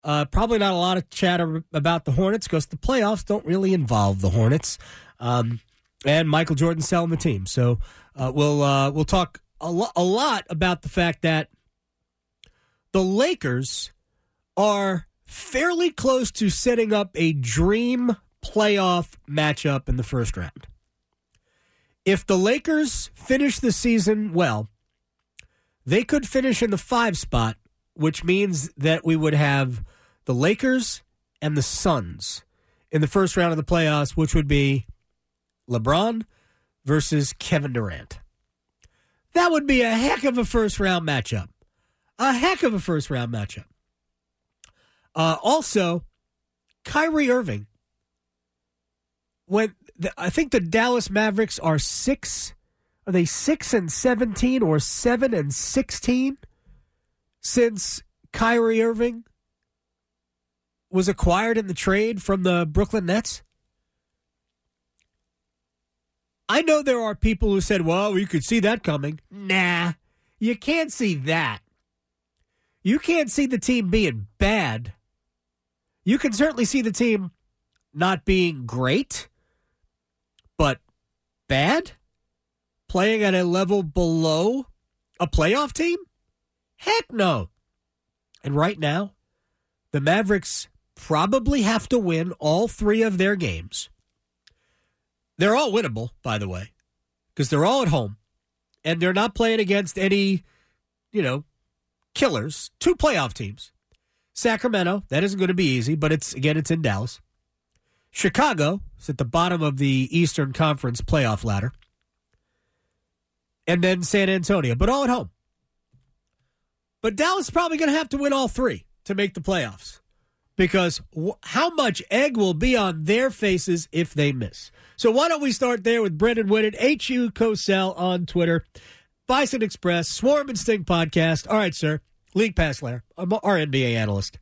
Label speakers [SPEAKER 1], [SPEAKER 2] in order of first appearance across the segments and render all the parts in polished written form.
[SPEAKER 1] Probably not a lot of chatter about the Hornets because the playoffs don't really involve the Hornets. And Michael Jordan selling the team. So we'll talk a lot about the fact that the Lakers are fairly close to setting up a dream playoff matchup in the first round. If the Lakers finish the season well, they could finish in the 5 spot, which means that we would have the Lakers and the Suns in the first round of the playoffs, which would be LeBron versus Kevin Durant. That would be a heck of a first-round matchup. A heck of a first-round matchup. Also, Kyrie Irving. I think the Dallas Mavericks are 6. Are they 6-17 or 7-16 since Kyrie Irving was acquired in the trade from the Brooklyn Nets? I know there are people who said, well, you could see that coming. Nah, you can't see that. You can't see the team being bad. You can certainly see the team not being great, but bad? Playing at a level below a playoff team? Heck no. And right now, the Mavericks probably have to win all 3 of their games. They're all winnable, by the way, because they're all at home, and they're not playing against any, killers. 2 playoff teams. Sacramento, that isn't going to be easy, but it's in Dallas. Chicago is at the bottom of the Eastern Conference playoff ladder. And then San Antonio, but all at home. But Dallas is probably going to have to win all 3 to make the playoffs. Because how much egg will be on their faces if they miss? So why don't we start there with Brendan Whitted, HU Cosell on Twitter, Bison Express, Swarm and Sting podcast. All right, sir. League Pass Lair, our NBA analyst.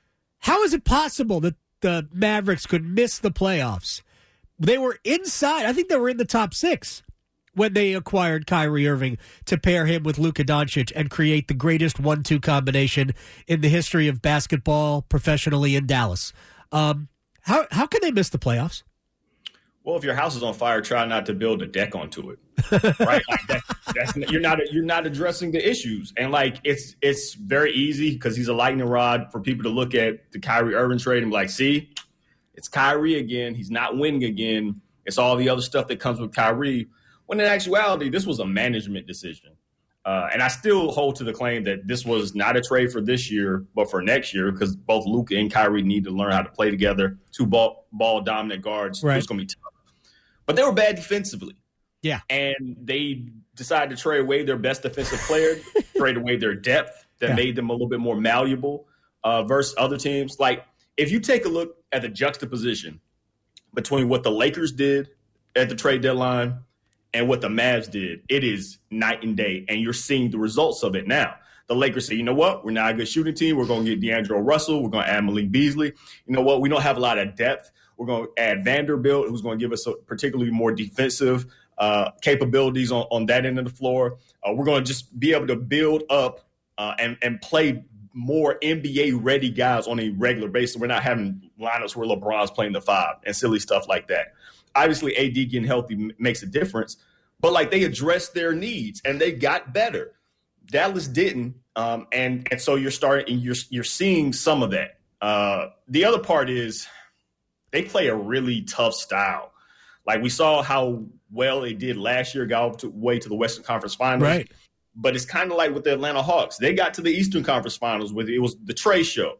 [SPEAKER 1] How is it possible that the Mavericks could miss the playoffs? They were inside. I think they were in the top 6 when they acquired Kyrie Irving to pair him with Luka Doncic and create the greatest 1-2 combination in the history of basketball professionally in Dallas. How can they miss the playoffs?
[SPEAKER 2] Well, if your house is on fire, try not to build a deck onto it, right? Like you're not addressing the issues, and it's very easy because he's a lightning rod for people to look at the Kyrie Irving trade and be like, see, it's Kyrie again. He's not winning again. It's all the other stuff that comes with Kyrie. When in actuality, this was a management decision, and I still hold to the claim that this was not a trade for this year, but for next year because both Luka and Kyrie need to learn how to play together. 2 ball dominant guards. Right. It's going to be tough. But they were bad defensively. Yeah. And they decided to trade away their best defensive player, trade away their depth that made them a little bit more malleable versus other teams. Like, if you take a look at the juxtaposition between what the Lakers did at the trade deadline and what the Mavs did, it is night and day. And you're seeing the results of it now. The Lakers say, you know what? We're not a good shooting team. We're going to get D'Angelo Russell. We're going to add Malik Beasley. You know what? We don't have a lot of depth. We're going to add Vanderbilt, who's going to give us particularly more defensive capabilities on that end of the floor. We're going to just be able to build up and play more NBA-ready guys on a regular basis. We're not having lineups where LeBron's playing the 5 and silly stuff like that. Obviously, AD getting healthy makes a difference, but they addressed their needs and they got better. Dallas didn't, and so you're seeing some of that. The other part is they play a really tough style. Like we saw how well they did last year, got all the way to the Western Conference Finals. Right. But it's kind of like with the Atlanta Hawks. They got to the Eastern Conference Finals with it was the Trey show.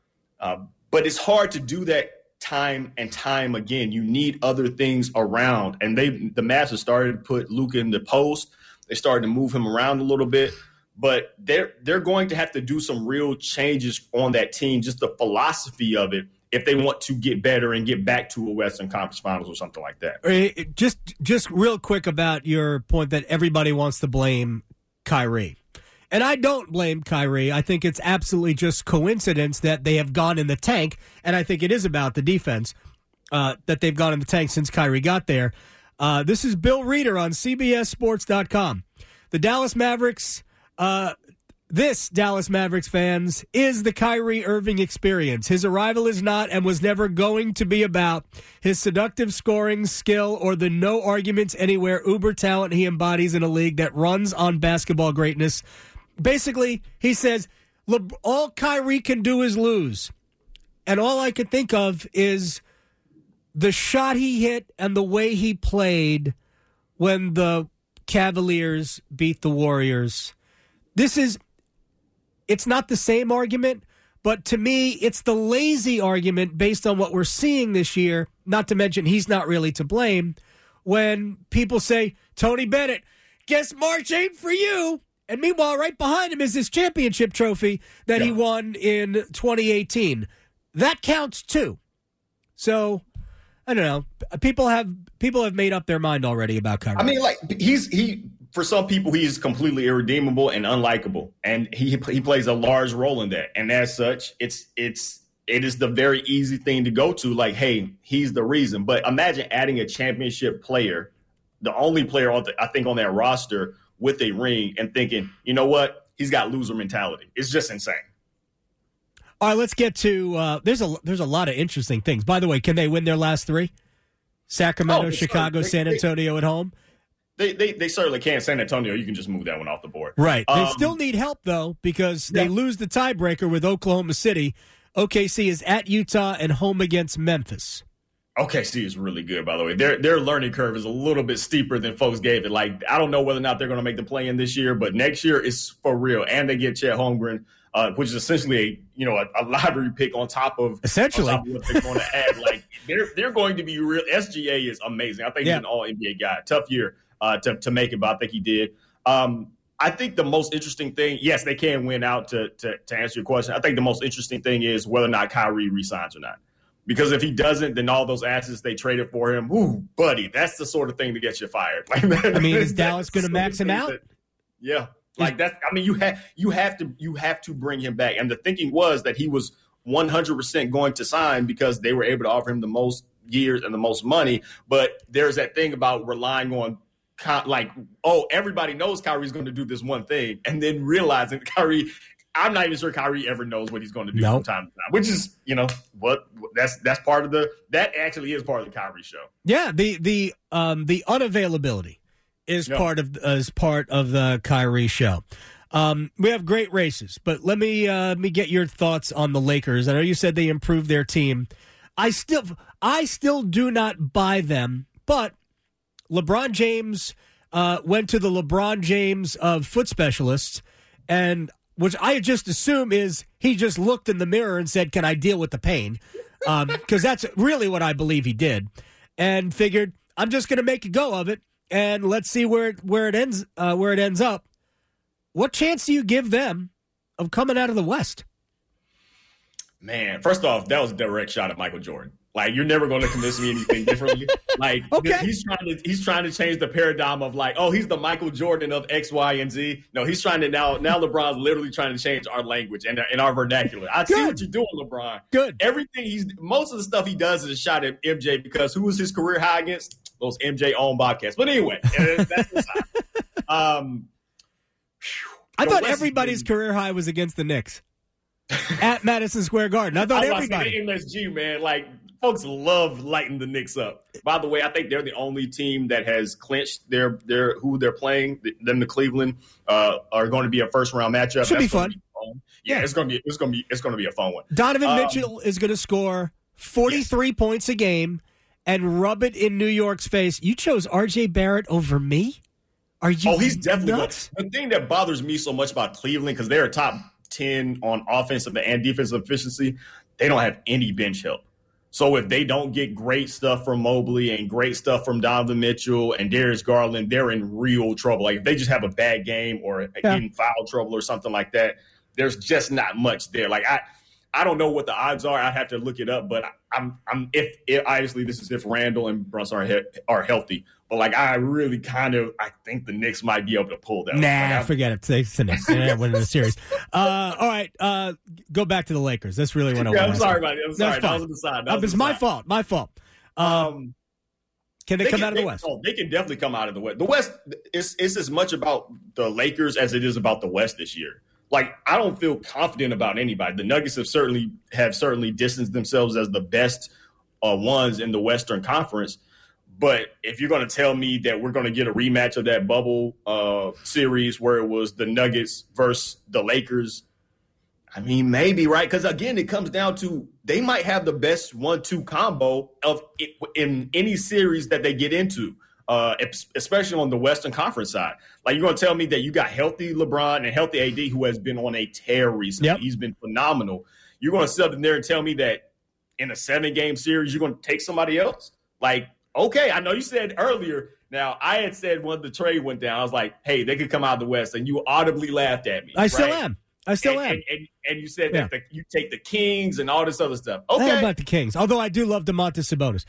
[SPEAKER 2] But it's hard to do that time and time again. You need other things around. And the Mavs have started to put Luka in the post. They started to move him around a little bit. But they're going to have to do some real changes on that team, just the philosophy of it, if they want to get better and get back to a Western Conference Finals or something like that.
[SPEAKER 1] Just real quick about your point that everybody wants to blame Kyrie. And I don't blame Kyrie. I think it's absolutely just coincidence that they have gone in the tank, and I think it is about the defense that they've gone in the tank since Kyrie got there. This is Bill Reeder on CBSSports.com. The Dallas Mavericks, This, Dallas Mavericks fans, is the Kyrie Irving experience. His arrival is not and was never going to be about his seductive scoring skill or the no arguments anywhere uber talent he embodies in a league that runs on basketball greatness. Basically, he says, all Kyrie can do is lose. And all I could think of is the shot he hit and the way he played when the Cavaliers beat the Warriors. It's not the same argument, but to me, it's the lazy argument based on what we're seeing this year, not to mention he's not really to blame, when people say, Tony Bennett, guess March ain't for you. And meanwhile, right behind him is this championship trophy that he won in 2018. That counts too. So, I don't know. People have made up their mind already about Kyrie.
[SPEAKER 2] I mean, like he for some people, he is completely irredeemable and unlikable, and he plays a large role in that. And as such, it is the very easy thing to go to. Like, hey, he's the reason. But imagine adding a championship player, the only player I think on that roster with a ring, and thinking, you know what, he's got loser mentality. It's just insane.
[SPEAKER 1] All right, let's get to there's a lot of interesting things. By the way, can they win their last three? Sacramento, Chicago, San Antonio at home.
[SPEAKER 2] They certainly can. San Antonio, you can just move that one off the board.
[SPEAKER 1] Right. They still need help, though, because they lose the tiebreaker with Oklahoma City. OKC is at Utah and home against Memphis.
[SPEAKER 2] OKC is really good, by the way. Their learning curve is a little bit steeper than folks gave it. Like, I don't know whether or not they're going to make the play-in this year, but next year is for real. And they get Chet Holmgren, which is essentially a lottery pick on top of what they're going to add. Like, they're going to be real. SGA is amazing. I think he's an all-NBA guy. Tough year to make it, but I think he did. I think the most interesting thing, yes, they can win out to answer your question. I think the most interesting thing is whether or not Kyrie resigns or not. Because if he doesn't, then all those assets they traded for him, ooh, buddy, that's the sort of thing to get you fired. Like,
[SPEAKER 1] I mean, is Dallas going to max him out?
[SPEAKER 2] Yeah, like that. I mean, you have to bring him back. And the thinking was that he was 100% going to sign because they were able to offer him the most years and the most money. But there's that thing about relying on, like, oh, everybody knows Kyrie's going to do this one thing, and then realizing Kyrie. I'm not even sure Kyrie ever knows what he's going to do from time to time, which is, that's part of that actually is part of the Kyrie show.
[SPEAKER 1] Yeah, the unavailability is part of the Kyrie show. We have great races, but let me get your thoughts on the Lakers. I know you said they improved their team. I still do not buy them, but LeBron James went to the LeBron James of foot specialists, and which I just assume is he just looked in the mirror and said, can I deal with the pain? Because that's really what I believe he did. And figured, I'm just going to make a go of it, and let's see where it ends up. What chance do you give them of coming out of the West?
[SPEAKER 2] Man, first off, that was a direct shot at Michael Jordan. Like, you're never going to convince me anything differently. Like, he's trying to change the paradigm of like, oh, he's the Michael Jordan of X, Y, and Z. No, he's trying to now LeBron's literally trying to change our language and our vernacular. I see what you're doing, LeBron.
[SPEAKER 1] Good.
[SPEAKER 2] Most of the stuff he does is a shot at MJ because who was his career high against? Those MJ owned Bobcats. But anyway, that's the side.
[SPEAKER 1] I thought everybody's career high was against the Knicks at Madison Square Garden. I thought everybody.
[SPEAKER 2] MSG, man, like. Folks love lighting the Knicks up. By the way, I think they're the only team that has clinched their who they're playing. Them, the Cleveland, are going to be a first round matchup.
[SPEAKER 1] Should be fun.
[SPEAKER 2] Yeah, it's going to be a fun one.
[SPEAKER 1] Donovan Mitchell is going to score 43 points a game and rub it in New York's face. You chose R.J. Barrett over me? Are you?
[SPEAKER 2] Oh, he's definitely
[SPEAKER 1] nuts?
[SPEAKER 2] The thing that bothers me so much about Cleveland, because they're top 10 on offensive and defensive efficiency, they don't have any bench help. So if they don't get great stuff from Mobley and great stuff from Donovan Mitchell and Darius Garland, they're in real trouble. Like, if they just have a bad game or in foul trouble or something like that, there's just not much there. Like, I don't know what the odds are. I'd have to look it up, but if obviously this is if Randall and Brunson are healthy. But like, I think the Knicks might be able to pull that.
[SPEAKER 1] Nah, forget it. It's the Knicks. They're not winning the series. All right, go back to the Lakers. That's really what I want.
[SPEAKER 2] I'm sorry about it. I'm sorry. That was on the side.
[SPEAKER 1] It's my fault. My fault. Can they come out of the West?
[SPEAKER 2] They can definitely come out of the West. The West is as much about the Lakers as it is about the West this year. like, I don't feel confident about anybody. The Nuggets have certainly distanced themselves as the best ones in the Western Conference. But if you're going to tell me that we're going to get a rematch of that bubble series where it was the Nuggets versus the Lakers, I mean, maybe, right? Because, again, it comes down to they might have the best 1-2 combo in any series that they get into, especially on the Western Conference side. Like, you're going to tell me that you got healthy LeBron and healthy AD, who has been on a tear recently.
[SPEAKER 1] Yep.
[SPEAKER 2] He's been phenomenal. You're going to sit up in there and tell me that in a 7-game series, you're going to take somebody else? Like, okay, I know you said earlier. Now, I had said when the trade went down, I was like, hey, they could come out of the West, and you audibly laughed at me.
[SPEAKER 1] I still am.
[SPEAKER 2] And you said that you take the Kings and all this other stuff. Okay,
[SPEAKER 1] how about the Kings? Although I do love DeMontis Sabonis.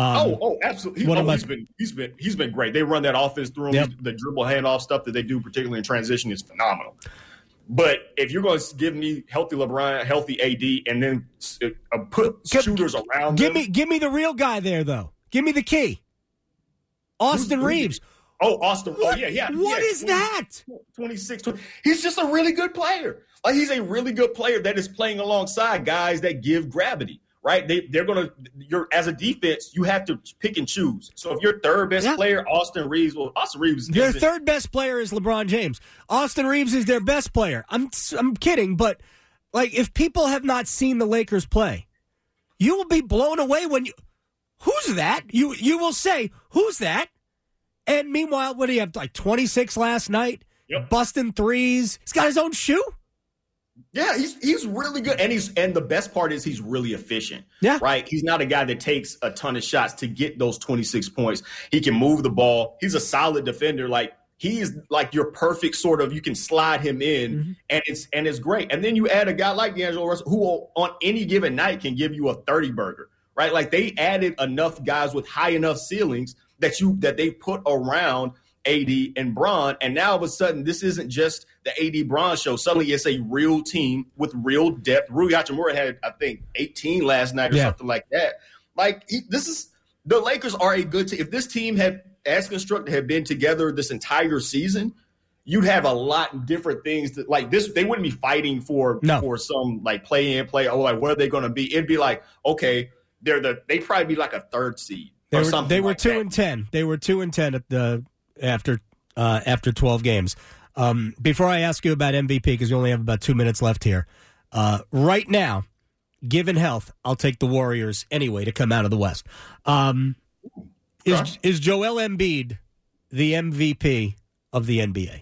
[SPEAKER 2] Absolutely. He's been great. They run that offense through him.
[SPEAKER 1] Yep.
[SPEAKER 2] The dribble handoff stuff that they do, particularly in transition, is phenomenal. But if you're going to give me healthy LeBron, healthy AD, and then put shooters around them,
[SPEAKER 1] give me the real guy there, though. Give me the key. Austin Reeves.
[SPEAKER 2] Oh, Austin.
[SPEAKER 1] What,
[SPEAKER 2] oh, yeah.
[SPEAKER 1] What is that?
[SPEAKER 2] 26, 20. He's just a really good player. Like, he's a really good player that is playing alongside guys that give gravity, right? They're going to – as a defense, you have to pick and choose. So if your third best player, Austin Reeves –
[SPEAKER 1] their third best player is LeBron James. Austin Reeves is their best player. I'm kidding, but, like, if people have not seen the Lakers play, you will be blown away when you – who's that? You will say, who's that? And meanwhile, what do you have, like 26 last night?
[SPEAKER 2] Yep.
[SPEAKER 1] Busting threes. He's got his own shoe?
[SPEAKER 2] Yeah, he's really good. And the best part is he's really efficient.
[SPEAKER 1] Yeah.
[SPEAKER 2] Right? He's not a guy that takes a ton of shots to get those 26 points. He can move the ball. He's a solid defender. Like, he is like your perfect sort of, you can slide him in, and it's great. And then you add a guy like D'Angelo Russell, who on any given night can give you a 30-burger. Right? Like, they added enough guys with high enough ceilings that they put around AD and Bron, and now all of a sudden this isn't just the AD Bron show. Suddenly it's a real team with real depth. Rui Hachimura had, I think, 18 last night or something like that. Like, the Lakers are a good team. If this team had, as constructed, had been together this entire season, you'd have a lot of different things that, like, this. They wouldn't be fighting for some like play in, play. Oh, like, where are they going to be? It'd be like, okay, they'd probably be like a third seed.
[SPEAKER 1] They were 2-10. They were 2-10 after 12 games. Before I ask you about MVP, because we only have about 2 minutes left here, right now, given health, I'll take the Warriors anyway to come out of the West. Is Joel Embiid the MVP of the NBA?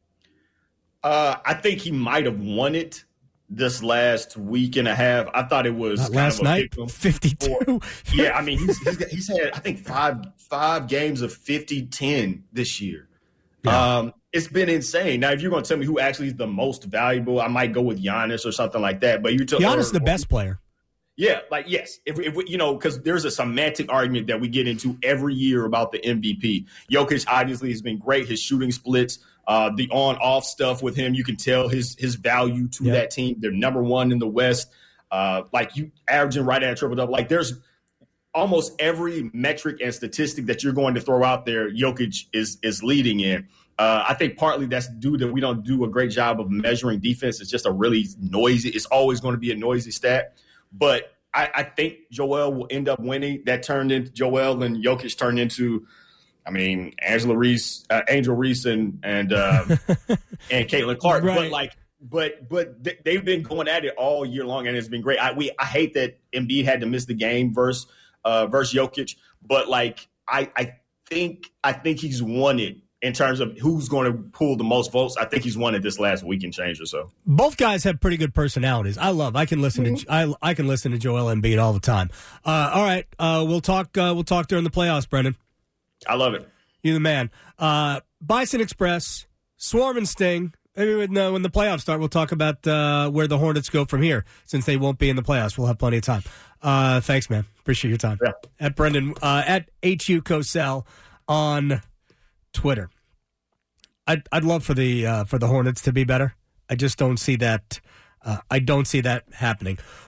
[SPEAKER 2] I think he might have won it this last week and a half. I thought it was
[SPEAKER 1] not last night. 52.
[SPEAKER 2] Yeah, I mean, he's had, I think, five games of 50-10 this year. Yeah. It's been insane. Now, if you're going to tell me who actually is the most valuable, I might go with Giannis or something like that. But
[SPEAKER 1] Giannis is the best player.
[SPEAKER 2] Yeah, like, yes. If because there's a semantic argument that we get into every year about the MVP. Jokic obviously has been great. His shooting splits, the on-off stuff with him, you can tell his value to that team. They're number one in the West. Like, you averaging right at a triple-double. Like, there's almost every metric and statistic that you're going to throw out there, Jokic is leading in. I think partly that's due to we don't do a great job of measuring defense. It's just a really noisy – it's always going to be a noisy stat. But I think Joel will end up winning. That turned into Joel, and Jokic turned into, I mean, Angel Reese and Caitlin Clark.
[SPEAKER 1] Right.
[SPEAKER 2] But they've been going at it all year long, and it's been great. I hate that Embiid had to miss the game versus Jokic, but like I think he's won it. In terms of who's going to pull the most votes, I think he's won it this last week and change or so.
[SPEAKER 1] Both guys have pretty good personalities. I can listen to I can listen to Joel Embiid all the time. All right, we'll talk during the playoffs, Brendan.
[SPEAKER 2] I love it.
[SPEAKER 1] You're the man. Bison Express, Swarm and Sting. Maybe when the playoffs start, we'll talk about where the Hornets go from here. Since they won't be in the playoffs, we'll have plenty of time. Thanks, man. Appreciate your time.
[SPEAKER 2] Yeah.
[SPEAKER 1] At Brendan at HU Cosell on Twitter. I'd love for the Hornets to be better. I just don't see that. I don't see that happening.